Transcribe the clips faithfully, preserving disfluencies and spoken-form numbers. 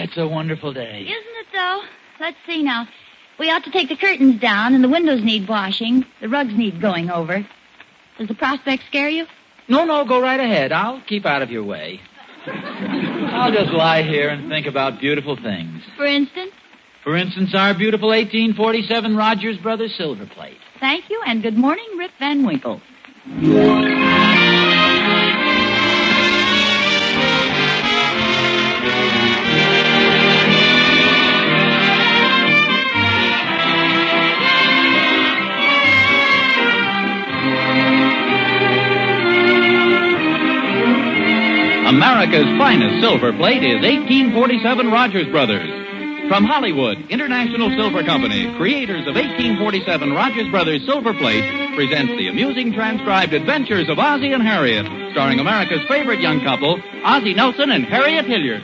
it's a wonderful day. Isn't it, though? Let's see now. We ought to take the curtains down, and the windows need washing. The rugs need going over. Does the prospect scare you? No, no, go right ahead. I'll keep out of your way. I'll just lie here and think about beautiful things. For instance? For instance, our beautiful eighteen forty-seven Rogers Brothers silver plate. Thank you, and good morning, Rip Van Winkle. America's finest silver plate is eighteen forty-seven Rogers Brothers. From Hollywood, International Silver Company, creators of eighteen forty-seven Rogers Brothers Silver Plate, presents the amusing transcribed adventures of Ozzie and Harriet, starring America's favorite young couple, Ozzie Nelson and Harriet Hilliard.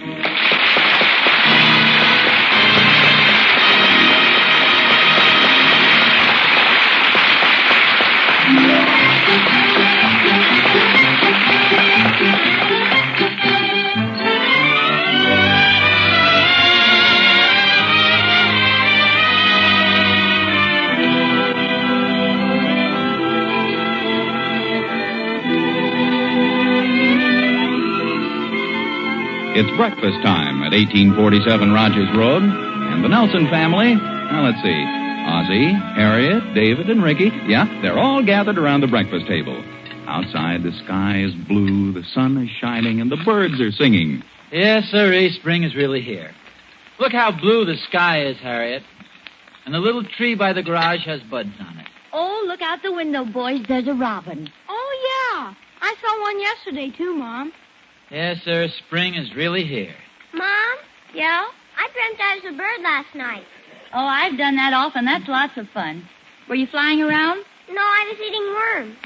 It's breakfast time at eighteen forty-seven Rogers Road, and the Nelson family, now let's see, Ozzie, Harriet, David, and Ricky, yeah, they're all gathered around the breakfast table. Outside, the sky is blue, the sun is shining, and the birds are singing. Yes, sirree, spring is really here. Look how blue the sky is, Harriet. And the little tree by the garage has buds on it. Oh, look out the window, boys. There's a robin. Oh, yeah. I saw one yesterday, too, Mom. Yes, sir, spring is really here. Mom? Yeah? I dreamt I was a bird last night. Oh, I've done that often. That's lots of fun. Were you flying around? No, I was eating worms.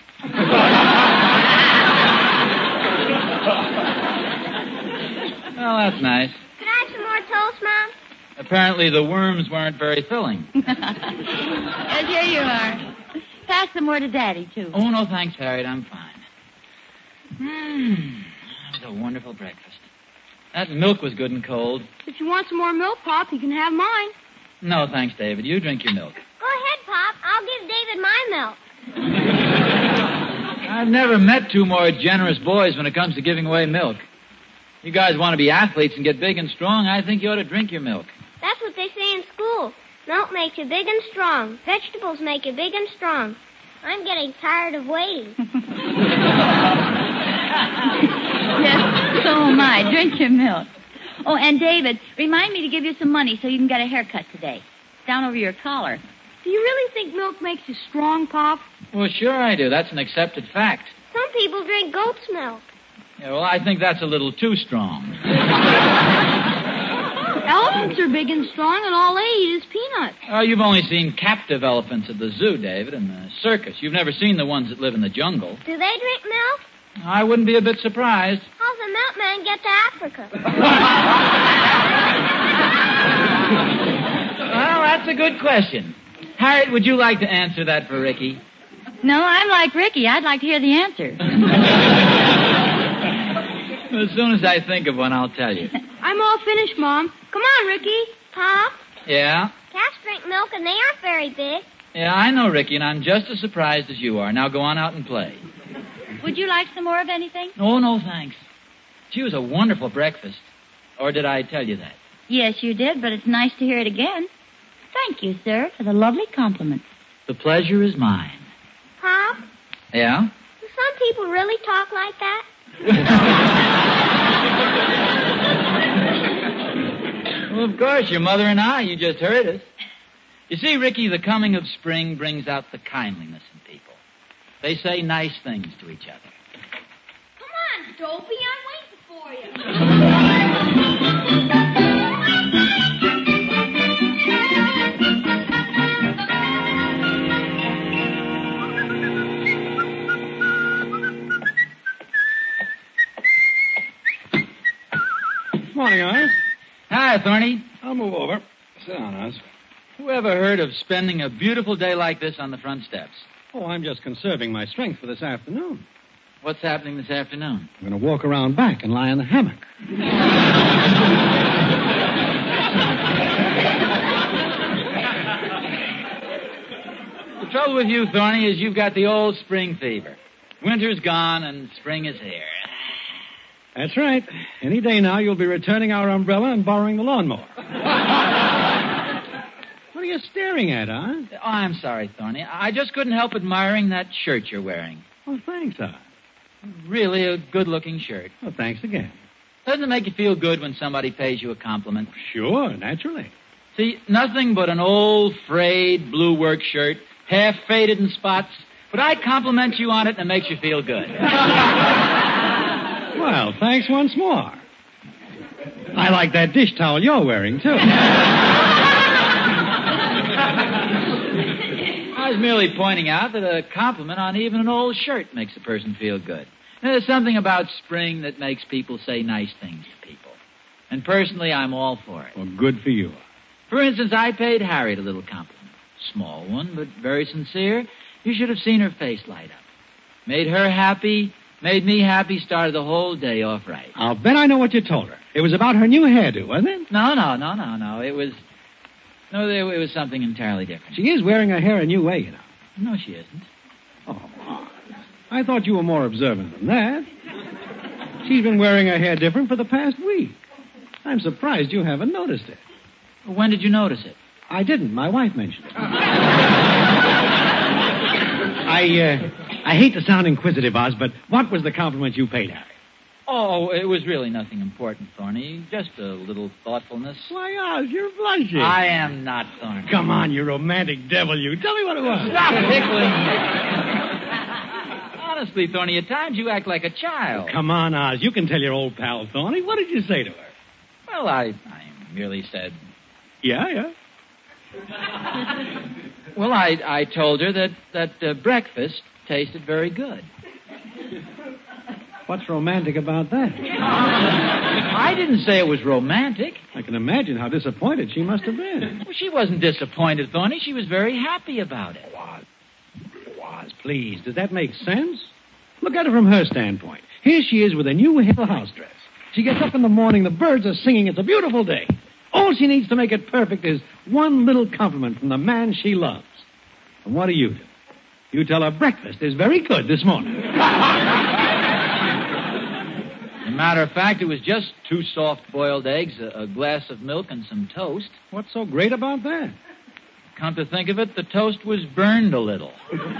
Well, that's nice. Could I have some more toast, Mom? Apparently the worms weren't very filling. Yes, here you are. Pass some more to Daddy, too. Oh, no, thanks, Harriet. I'm fine. Hmm. That was a wonderful breakfast. That milk was good and cold. If you want some more milk, Pop, you can have mine. No, thanks, David. You drink your milk. Go ahead, Pop. I'll give David my milk. I've never met two more generous boys when it comes to giving away milk. You guys want to be athletes and get big and strong, I think you ought to drink your milk. That's what they say in school. Milk makes you big and strong. Vegetables make you big and strong. I'm getting tired of waiting. Yes, so am I. Drink your milk. Oh, and David, remind me to give you some money so you can get a haircut today. It's down over your collar. Do you really think milk makes you strong, Pop? Well, sure I do. That's an accepted fact. Some people drink goat's milk. Yeah, well, I think that's a little too strong. Elephants are big and strong, and all they eat is peanuts. Oh, you've only seen captive elephants at the zoo, David, and the circus. You've never seen the ones that live in the jungle. Do they drink milk? I wouldn't be a bit surprised. How's the milkman get to Africa? Well, that's a good question. Harriet, would you like to answer that for Ricky? No, I'm like Ricky. I'd like to hear the answer. As soon as I think of one, I'll tell you. I'm all finished, Mom. Come on, Ricky. Pop? Yeah? Cats drink milk, and they aren't very big. Yeah, I know, Ricky, and I'm just as surprised as you are. Now go on out and play. Would you like some more of anything? Oh, no, thanks. She was a wonderful breakfast. Or did I tell you that? Yes, you did, but it's nice to hear it again. Thank you, sir, for the lovely compliment. The pleasure is mine. Pop? Yeah? Do some people really talk like that? Well, of course, your mother and I, you just heard us. You see, Ricky, the coming of spring brings out the kindliness in people. They say nice things to each other. Come on, Dopey. I'm waiting for you. Morning, Oz. Hi, Thorny. I'll move over. Sit down, Oz. Who ever heard of spending a beautiful day like this on the front steps? Oh, I'm just conserving my strength for this afternoon. What's happening this afternoon? I'm going to walk around back and lie in the hammock. trouble with you, Thorny, is you've got the old spring fever. Winter's gone and spring is here. That's right. Any day now, you'll be returning our umbrella and borrowing the lawnmower. What are you staring at, huh? Oh, I'm sorry, Thorny. I just couldn't help admiring that shirt you're wearing. Oh, thanks, huh? Really a good-looking shirt. Well, thanks again. Doesn't it make you feel good when somebody pays you a compliment? Sure, naturally. See, nothing but an old, frayed blue work shirt, half faded in spots, but I compliment you on it and it makes you feel good. Well, thanks once more. I like that dish towel you're wearing, too. I was merely pointing out that a compliment on even an old shirt makes a person feel good. And there's something about spring that makes people say nice things to people. And personally, I'm all for it. Well, good for you. For instance, I paid Harriet a little compliment. Small one, but very sincere. You should have seen her face light up. Made her happy, made me happy, started the whole day off right. I'll bet I know what you told her. It was about her new hairdo, wasn't it? No, no, no, no, no. It was... No, it was something entirely different. She is wearing her hair a new way, you know. No, she isn't. Oh, I thought you were more observant than that. She's been wearing her hair different for the past week. I'm surprised you haven't noticed it. When did you notice it? I didn't. My wife mentioned it. I, uh, I hate to sound inquisitive, Oz, but what was the compliment you paid her? Oh, it was really nothing important, Thorny. Just a little thoughtfulness. Why, Oz, you're blushing. I am not, Thorny. Come on, you romantic devil, you. Tell me what it was. Stop tickling me. Honestly, Thorny, at times you act like a child. Oh, come on, Oz. You can tell your old pal, Thorny. What did you say to her? Well, I, I merely said... Yeah, yeah. Well, I, I told her that, that uh, breakfast tasted very good. What's romantic about that? I didn't say it was romantic. I can imagine how disappointed she must have been. Well, she wasn't disappointed, Thorny. She was very happy about it. Was, was, please. Does that make sense? Look at it from her standpoint. Here she is with a new Hill house dress. She gets up in the morning, the birds are singing, it's a beautiful day. All she needs to make it perfect is one little compliment from the man she loves. And what do you do? You tell her breakfast is very good this morning. As a matter of fact, it was just two soft-boiled eggs, a, a glass of milk, and some toast. What's so great about that? Come to think of it, the toast was burned a little.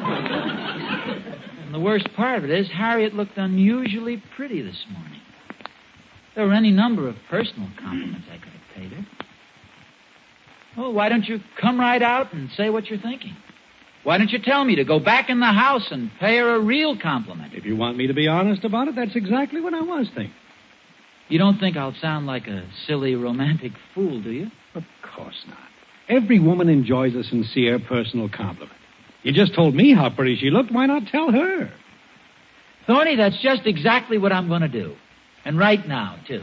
And the worst part of it is Harriet looked unusually pretty this morning. There were any number of personal compliments I could have paid her. Well, why don't you come right out and say what you're thinking? Why don't you tell me to go back in the house and pay her a real compliment? If you want me to be honest about it, that's exactly what I was thinking. You don't think I'll sound like a silly romantic fool, do you? Of course not. Every woman enjoys a sincere personal compliment. You just told me how pretty she looked. Why not tell her? Thorny, that's just exactly what I'm going to do. And right now, too.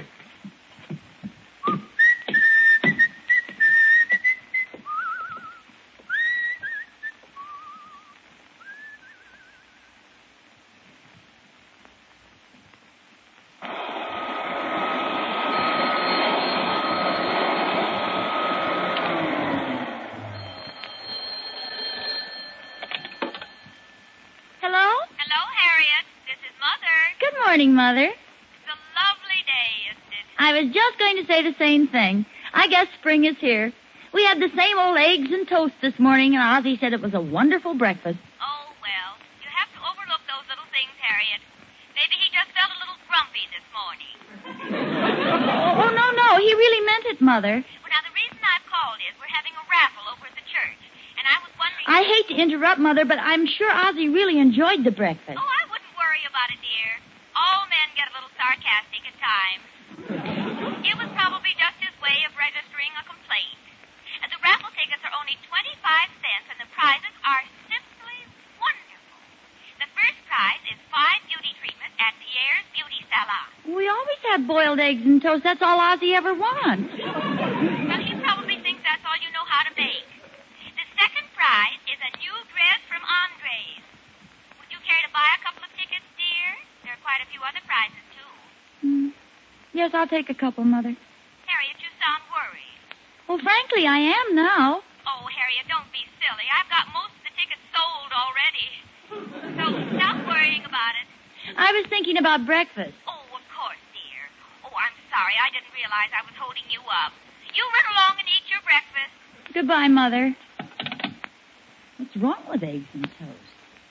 Hello? Hello, Harriet. This is Mother. Good morning, Mother. It's a lovely day, isn't it? I was just going to say the same thing. I guess spring is here. We had the same old eggs and toast this morning, and Ozzie said it was a wonderful breakfast. Oh, well, you have to overlook those little things, Harriet. Maybe he just felt a little grumpy this morning. Oh, no, no. He really meant it, Mother. Well, now, the reason I've called is we're having a raffle over at the church, and I was wondering... I hate to interrupt, Mother, but I'm sure Ozzie really enjoyed the breakfast. Oh, I wouldn't worry about it, dear. All men get a little sarcastic at times. It was probably just his way of registering a complaint. And the raffle tickets are only twenty-five cents, and the prizes are simply wonderful. The first prize is five beauty treatments at Pierre's Beauty Salon. We always have boiled eggs and toast. That's all Ozzie ever wants. Well, he probably thinks that's all you know how to make. The second prize is a new dress from Andres. Would you care to buy a couple of tickets, dear? There are quite a few other prizes, too. Hmm. Yes, I'll take a couple, Mother. Harriet, you sound worried. Well, frankly, I am now. Oh, Harriet, don't be silly. I've got most of the tickets sold already. So stop worrying about it. I was thinking about breakfast. Oh, of course, dear. Oh, I'm sorry. I didn't realize I was holding you up. You run along and eat your breakfast. Goodbye, Mother. What's wrong with eggs and toast?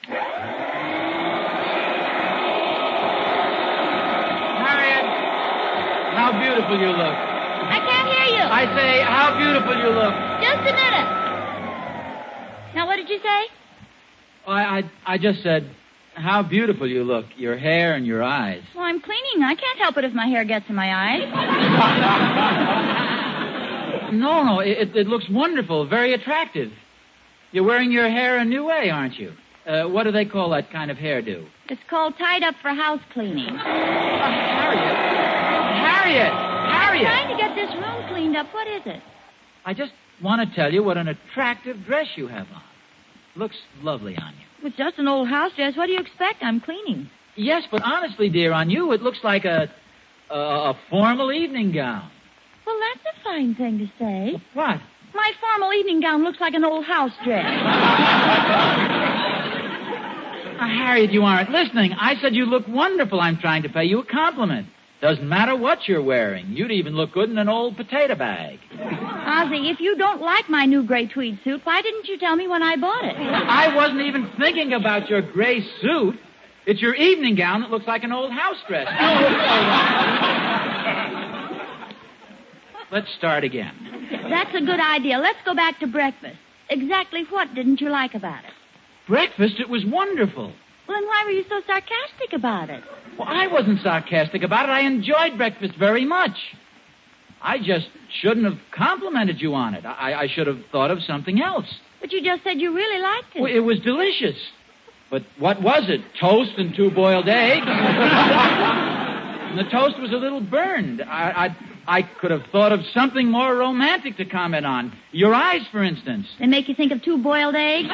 Harriet, how beautiful you look. I can't hear you. I say, how beautiful you look. Just a minute. Now, what did you say? Oh, I, I, I just said, how beautiful you look. Your hair and your eyes. Well, I'm cleaning. I can't help it if my hair gets in my eyes. No, no, it, it looks wonderful, very attractive. You're wearing your hair a new way, aren't you? Uh, what do they call that kind of hairdo? It's called tied up for house cleaning. Uh, Harriet! Harriet! Harriet! I'm trying to get this room cleaned up. What is it? I just want to tell you what an attractive dress you have on. Looks lovely on you. It's just an old house dress. What do you expect? I'm cleaning. Yes, but honestly, dear, on you it looks like a a, a formal evening gown. Well, that's a fine thing to say. What? My formal evening gown looks like an old house dress. Uh, Harriet, you aren't listening. I said you look wonderful. I'm trying to pay you a compliment. Doesn't matter what you're wearing. You'd even look good in an old potato bag. Ozzie, if you don't like my new gray tweed suit, why didn't you tell me when I bought it? I wasn't even thinking about your gray suit. It's your evening gown that looks like an old house dress. Let's start again. That's a good idea. Let's go back to breakfast. Exactly what didn't you like about it? Breakfast, it was wonderful. Well, then why were you so sarcastic about it? Well, I wasn't sarcastic about it. I enjoyed breakfast very much. I just shouldn't have complimented you on it. I, I should have thought of something else. But you just said you really liked it. Well, it was delicious. But what was it? Toast and two boiled eggs? And the toast was a little burned. I, I, I could have thought of something more romantic to comment on. Your eyes, for instance. They make you think of two boiled eggs?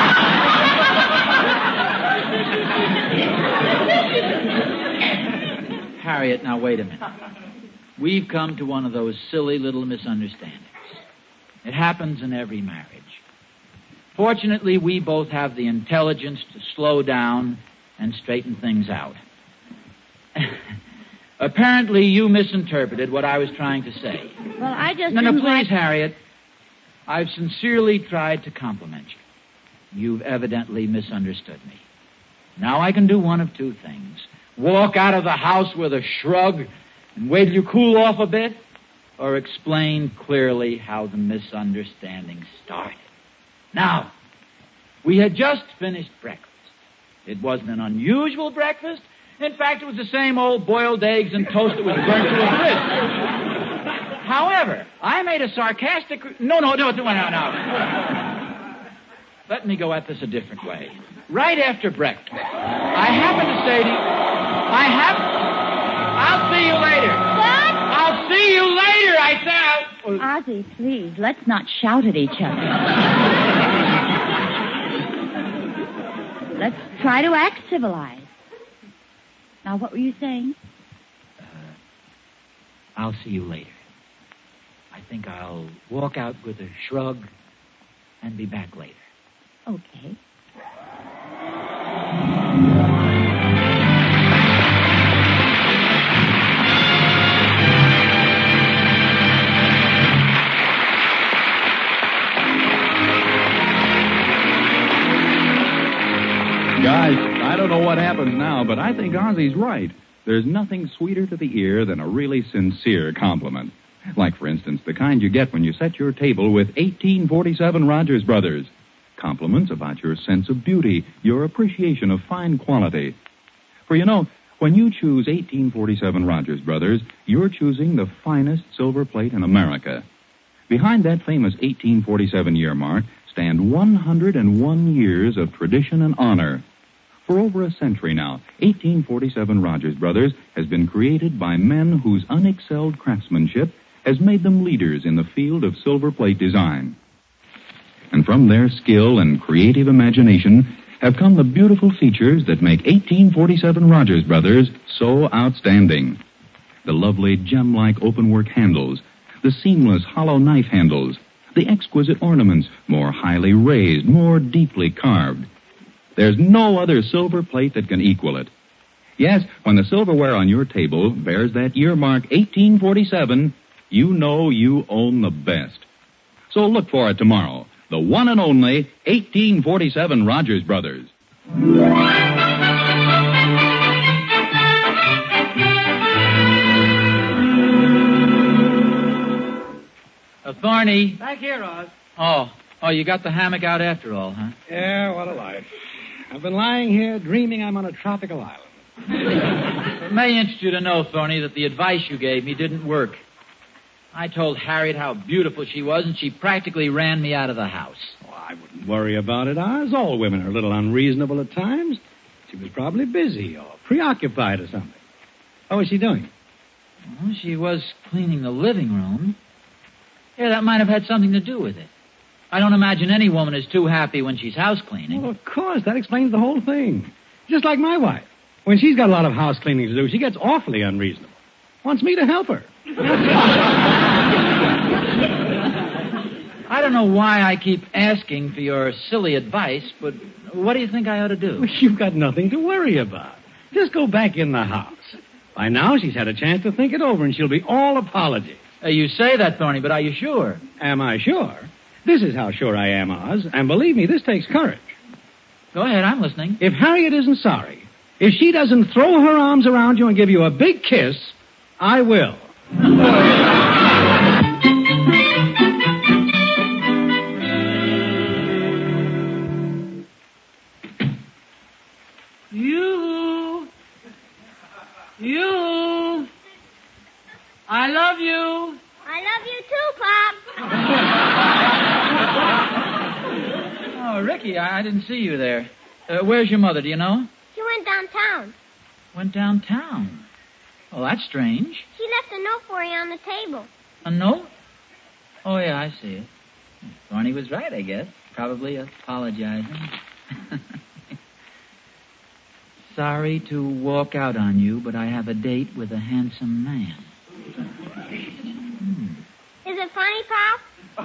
Harriet, now wait a minute. We've come to one of those silly little misunderstandings. It happens in every marriage. Fortunately, we both have the intelligence to slow down and straighten things out. Apparently, you misinterpreted what I was trying to say. Well, I just No, no, didn't please, like... Harriet. I've sincerely tried to compliment you. You've evidently misunderstood me. Now I can do one of two things. Walk out of the house with a shrug and wait till you cool off a bit, or explain clearly how the misunderstanding started. Now, we had just finished breakfast. It wasn't an unusual breakfast. In fact, it was the same old boiled eggs and toast that was burnt to a crisp. However, I made a sarcastic... No, no, no, no, no, no. Let me go at this a different way. Right after breakfast, I happened to say to you... I have... I'll see you later. What? I'll see you later, I said. Ozzie, please, let's not shout at each other. Let's try to act civilized. Now, what were you saying? Uh, I'll see you later. I think I'll walk out with a shrug and be back later. Okay. Guys, I don't know what happens now, but I think Ozzie's right. There's nothing sweeter to the ear than a really sincere compliment. Like, for instance, the kind you get when you set your table with eighteen forty-seven Rogers Brothers. Compliments about your sense of beauty, your appreciation of fine quality. For you know, when you choose eighteen forty-seven Rogers Brothers, you're choosing the finest silver plate in America. Behind that famous eighteen forty-seven year mark stand one hundred one years of tradition and honor. For over a century now, eighteen forty-seven Rogers Brothers has been created by men whose unexcelled craftsmanship has made them leaders in the field of silver plate design. And from their skill and creative imagination have come the beautiful features that make eighteen forty-seven Rogers Brothers so outstanding. The lovely gem-like openwork handles, the seamless hollow knife handles, the exquisite ornaments, more highly raised, more deeply carved. There's no other silver plate that can equal it. Yes, when the silverware on your table bears that year mark eighteen forty-seven, you know you own the best. So look for it tomorrow. The one and only eighteen forty-seven Rogers Brothers. Uh, Thorny. Back here, Oz. Oh, oh, you got the hammock out after all, huh? Yeah, what a life. I've been lying here dreaming I'm on a tropical island. It may interest you to know, Thorny, that the advice you gave me didn't work. I told Harriet how beautiful she was, and she practically ran me out of the house. Oh, I wouldn't worry about it, Oz. All women are a little unreasonable at times. She was probably busy or preoccupied or something. How was she doing? Well, she was cleaning the living room. Yeah, that might have had something to do with it. I don't imagine any woman is too happy when she's house cleaning. Well, of course. That explains the whole thing. Just like my wife. When she's got a lot of house cleaning to do, she gets awfully unreasonable. Wants me to help her. I don't know why I keep asking for your silly advice, but what do you think I ought to do? Well, you've got nothing to worry about. Just go back in the house. By now, she's had a chance to think it over, and she'll be all apologies. Uh, you say that, Thorny, but are you sure? Am I sure? This is how sure I am, Oz. And believe me, this takes courage. Go ahead, I'm listening. If Harriet isn't sorry, if she doesn't throw her arms around you and give you a big kiss, I will. You. You. I love you. I love you too, Pop. Oh, Ricky, I, I didn't see you there. Uh, where's your mother, do you know? She went downtown. Went downtown. Oh, that's strange. She left a note for you on the table. A note? Oh, yeah, I see it. Thorny was right, I guess. Probably apologizing. Sorry to walk out on you, but I have a date with a handsome man. Hmm. Is it funny, Pop?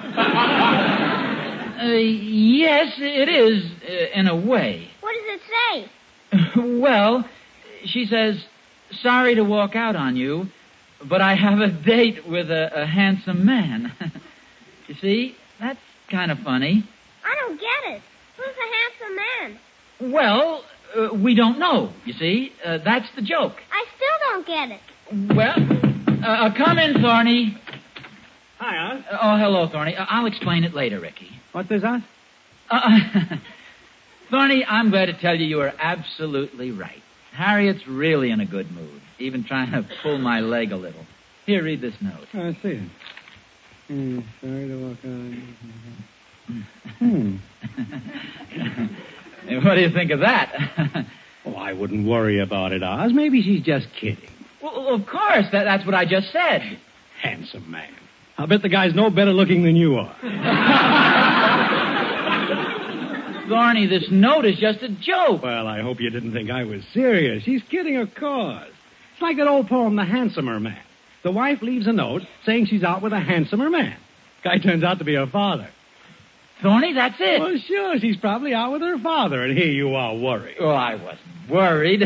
Uh, yes, it is, uh, in a way. What does it say? Well, she says, sorry to walk out on you, but I have a date with a, a handsome man. You see, that's kind of funny. I don't get it. Who's the handsome man? Well, uh, we don't know, you see. Uh, that's the joke. I still don't get it. Well, uh, uh, come in, Thorny. Hi, Oz. Uh, oh, hello, Thorny. Uh, I'll explain it later, Ricky. What's this, Oz? Uh, Thorny, I'm glad to tell you you are absolutely right. Harriet's really in a good mood, even trying to pull my leg a little. Here, read this note. Oh, I see it. Hmm, sorry to walk on. Hmm. What do you think of that? Oh, I wouldn't worry about it, Oz. Maybe she's just kidding. Well, of course. That, that's what I just said. Handsome man. I'll bet the guy's no better looking than you are. Thorny, this note is just a joke. Well, I hope you didn't think I was serious. She's kidding, of course. It's like that old poem, The Handsomer Man. The wife leaves a note saying she's out with a handsomer man. Guy turns out to be her father. Thorny, that's it. Well, sure, she's probably out with her father, and here you are worried. Oh, I wasn't worried.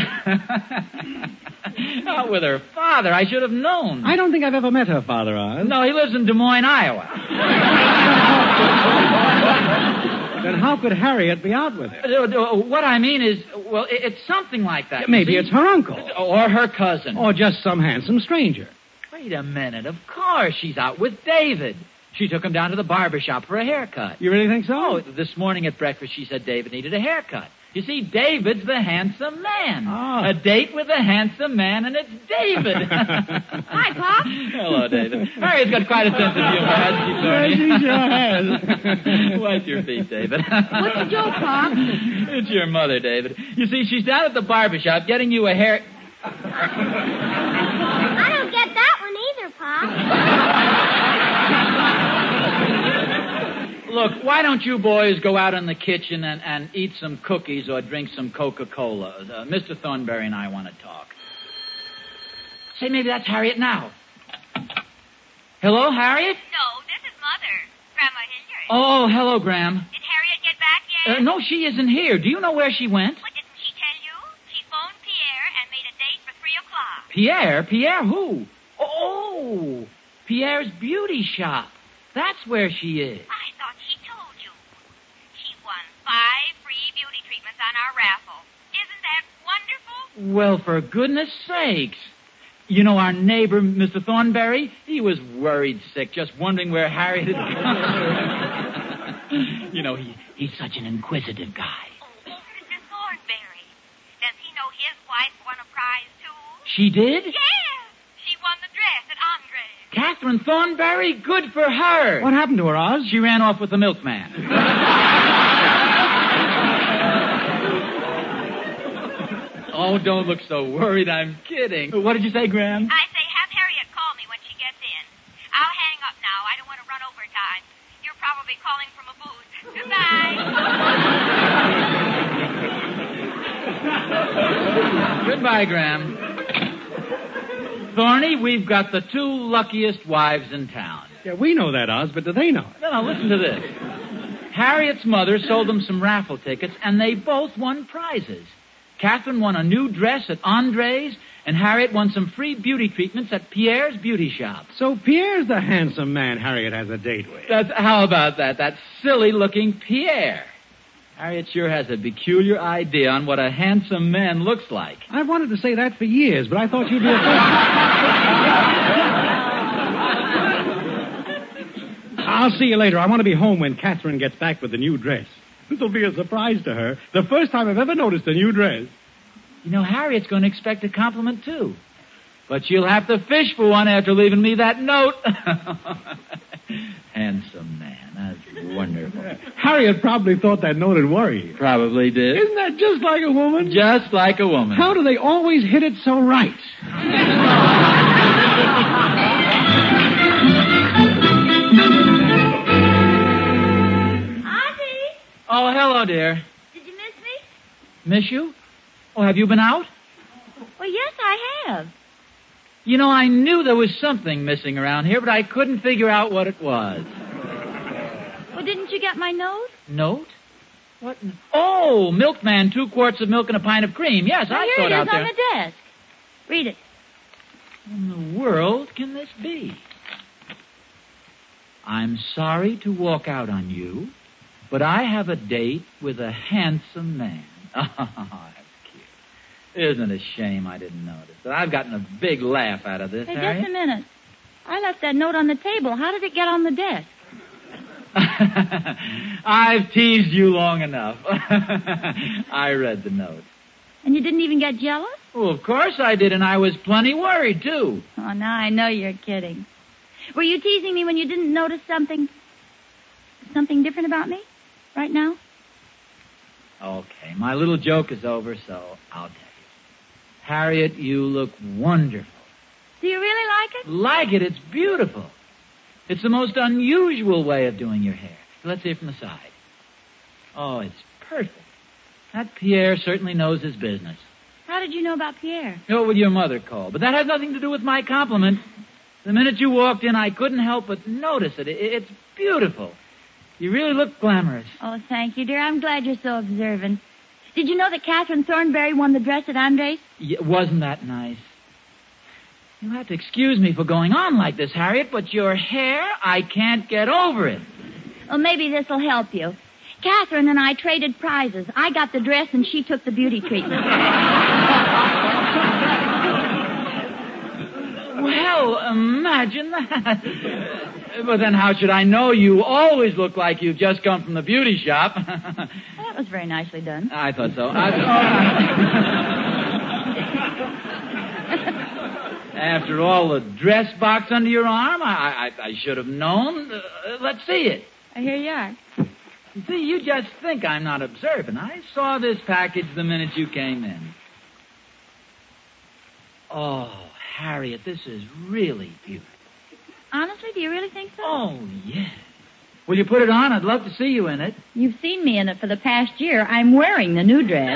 Out with her father. I should have known. I don't think I've ever met her father, Oz. No, he lives in Des Moines, Iowa. Then how could Harriet be out with him? Uh, uh, What I mean is, well, it- it's something like that. you Maybe see. it's her uncle. Or her cousin. Or just some handsome stranger. Wait a minute. Of course, she's out with David. She took him down to the barber shop for a haircut. You really think so? Oh, this morning at breakfast, she said David needed a haircut. You see, David's the handsome man. Ah. A date with a handsome man, and it's David. Hi, Pop. Hello, David. Harriet's got quite a sense of humor, hasn't she, Tony? Yes, she sure has. Wipe your feet, David. What's the joke, Pop? It's your mother, David. You see, she's down at the barber shop getting you a hair... I don't get that one either, Pop. Look, why don't you boys go out in the kitchen and, and eat some cookies or drink some Coca-Cola? Uh, Mister Thornberry and I want to talk. Say, maybe that's Harriet now. Hello, Harriet? No, this is Mother. Grandma Hilliard. Oh, hello, Graham. Did Harriet get back yet? yet? Uh, no, she isn't here. Do you know where she went? What, didn't she tell you? She phoned Pierre and made a date for three o'clock. Pierre? Pierre who? Oh, Pierre's beauty shop. That's where she is. I thought she told you. She won five free beauty treatments on our raffle. Isn't that wonderful? Well, for goodness sakes. You know, our neighbor, Mister Thornberry, he was worried sick, just wondering where Harriet had gone. You know, he, he's such an inquisitive guy. Oh, Mister Thornberry. Does he know his wife won a prize, too? She did? Yes. She won the dress at Andre's. Catherine Thornberry? Good for her. What happened to her, Oz? She ran off with the milkman. Oh, don't look so worried. I'm kidding. What did you say, Graham? I say have Harriet call me when she gets in. I'll hang up now. I don't want to run overtime. You're probably calling from a booth. Goodbye. Goodbye, Graham. Thorny, we've got the two luckiest wives in town. Yeah, we know that, Oz, but do they know it? No, no, listen to this. Harriet's mother sold them some raffle tickets, and they both won prizes. Catherine won a new dress at Andre's, and Harriet won some free beauty treatments at Pierre's beauty shop. So Pierre's the handsome man Harriet has a date with. That's, how about that? That silly-looking Pierre. Harriet sure has a peculiar idea on what a handsome man looks like. I've wanted to say that for years, but I thought you'd be a I'll see you later. I want to be home when Catherine gets back with the new dress. This'll be a surprise to her. The first time I've ever noticed a new dress. You know, Harriet's going to expect a compliment, too. But she'll have to fish for one after leaving me that note. Handsome man. That's wonderful. Harriet probably thought that note would worry you. Probably did. Isn't that just like a woman? Just like a woman. How do they always hit it so right? Oh, hello, dear. Did you miss me? Miss you? Oh, have you been out? Well, yes, I have. You know, I knew there was something missing around here, but I couldn't figure out what it was. Well, didn't you get my note? Note? What? n- Oh, milkman, two quarts of milk and a pint of cream. Yes, Well, I here saw it it is out there. on the desk. Read it. What in the world can this be? I'm sorry to walk out on you, but I have a date with a handsome man. Oh, that's cute. Isn't it a shame I didn't notice it? I've gotten a big laugh out of this, Hey, Harriet. just a minute. I left that note on the table. How did it get on the desk? I've teased you long enough. I read the note. And you didn't even get jealous? Well, of course I did, and I was plenty worried, too. Oh, now I know you're kidding. Were you teasing me when you didn't notice something... something different about me? Right now? Okay, my little joke is over, so I'll tell you. Harriet, you look wonderful. Do you really like it? Like it? It's beautiful. It's the most unusual way of doing your hair. Let's see it from the side. Oh, it's perfect. That Pierre certainly knows his business. How did you know about Pierre? Oh, well, your mother called. But that has nothing to do with my compliment. The minute you walked in, I couldn't help but notice it. It's beautiful. You really look glamorous. Oh, thank you, dear. I'm glad you're so observant. Did you know that Catherine Thornberry won the dress at Andre's? Yeah, wasn't that nice? You'll have to excuse me for going on like this, Harriet, but your hair, I can't get over it. Well, maybe this'll help you. Catherine and I traded prizes. I got the dress and she took the beauty treatment. Well, imagine that. But then how should I know? You always look like you've just come from the beauty shop. Well, that was very nicely done. I thought so. I, After all, the dress box under your arm, I, I, I should have known. Uh, let's see it. Here you are. You see, you just think I'm not observant. I saw this package the minute you came in. Oh, Harriet, this is really beautiful. Honestly, do you really think so? Oh, yes. Will you put it on? I'd love to see you in it. You've seen me in it for the past year. I'm wearing the new dress.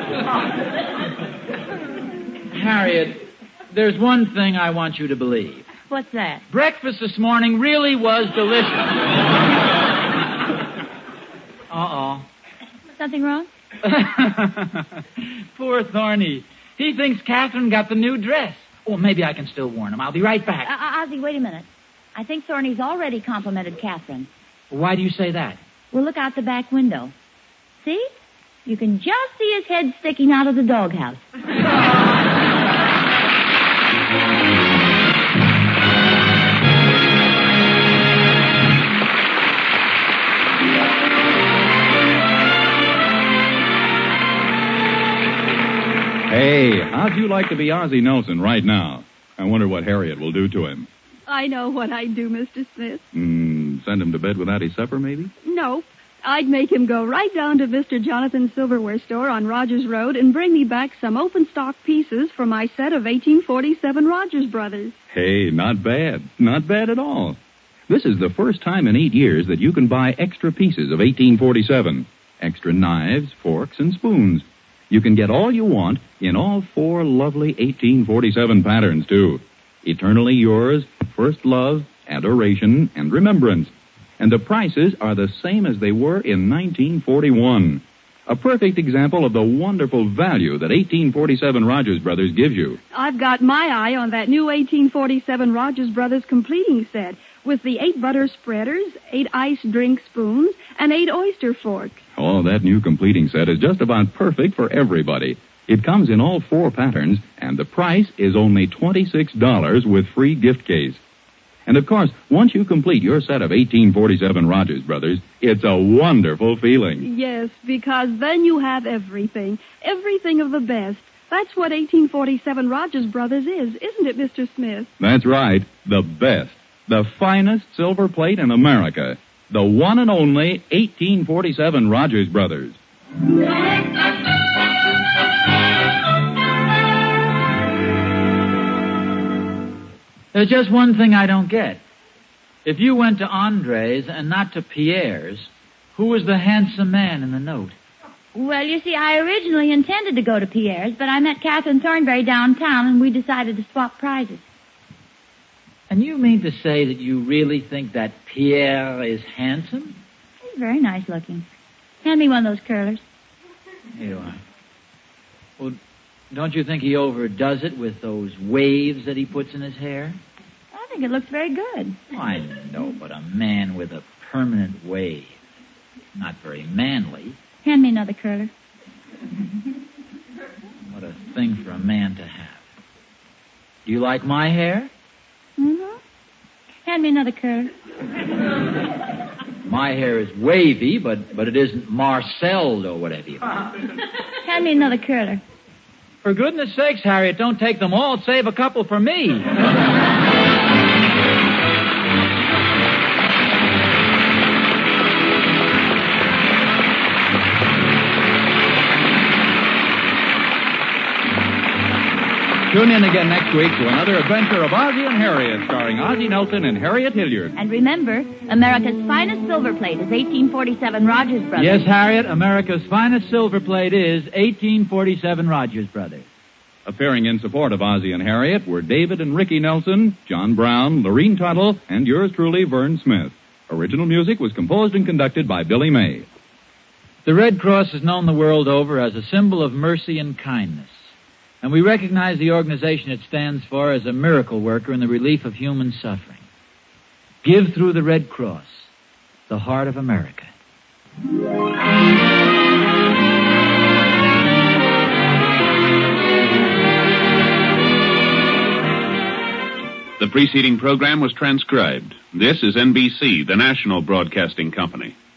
Harriet, there's one thing I want you to believe. What's that? Breakfast this morning really was delicious. Uh-oh. Something wrong? Poor Thorny. He thinks Catherine got the new dress. Oh, maybe I can still warn him. I'll be right back. Uh, Ozzie, wait a minute. I think Thorny's already complimented Catherine. Why do you say that? We'll look out the back window. See? You can just see his head sticking out of the doghouse. Hey, how'd you like to be Ozzie Nelson right now? I wonder what Harriet will do to him. I know what I'd do, Mister Smith. Mm, send him to bed without his supper, maybe? No. I'd make him go right down to Mister Jonathan's silverware store on Rogers Road and bring me back some open stock pieces for my set of eighteen forty-seven Rogers Brothers. Hey, not bad. Not bad at all. This is the first time in eight years that you can buy extra pieces of eighteen forty-seven. Extra knives, forks, and spoons. You can get all you want in all four lovely eighteen forty-seven patterns, too. Eternally Yours, First Love, Adoration, and Remembrance. And the prices are the same as they were in nineteen forty-one. A perfect example of the wonderful value that eighteen forty-seven Rogers Brothers gives you. I've got my eye on that new eighteen forty-seven Rogers Brothers completing set with the eight butter spreaders, eight ice drink spoons, and eight oyster forks. Oh, that new completing set is just about perfect for everybody. It comes in all four patterns, and the price is only twenty-six dollars with free gift case. And, of course, once you complete your set of eighteen forty-seven Rogers Brothers, it's a wonderful feeling. Yes, because then you have everything. Everything of the best. That's what eighteen forty-seven Rogers Brothers is, isn't it, Mister Smith? That's right. The best. The finest silver plate in America. The one and only eighteen forty-seven Rogers Brothers. There's just one thing I don't get. If you went to Andre's and not to Pierre's, who was the handsome man in the note? Well, you see, I originally intended to go to Pierre's, but I met Catherine Thornberry downtown, and we decided to swap prizes. And you mean to say that you really think that Pierre is handsome? He's very nice looking. Hand me one of those curlers. Here you are. Well, don't you think he overdoes it with those waves that he puts in his hair? I think it looks very good. I know, but a man with a permanent wave. Not very manly. Hand me another curler. What a thing for a man to have. Do you like my hair? Mm-hmm. Hand me another curler. My hair is wavy, but, but it isn't marcelled or whatever you call it. Hand me another curler. For goodness sakes, Harriet, don't take them all. Save a couple for me. Tune in again next week to another adventure of Ozzie and Harriet, starring Ozzie Nelson and Harriet Hilliard. And remember, America's finest silver plate is eighteen forty-seven Rogers Brothers. Yes, Harriet, America's finest silver plate is eighteen forty-seven Rogers Brothers. Appearing in support of Ozzie and Harriet were David and Ricky Nelson, John Brown, Lorene Tuttle, and yours truly, Vern Smith. Original music was composed and conducted by Billy May. The Red Cross is known the world over as a symbol of mercy and kindness. And we recognize the organization it stands for as a miracle worker in the relief of human suffering. Give through the Red Cross, the heart of America. The preceding program was transcribed. This is N B C, the national broadcasting company.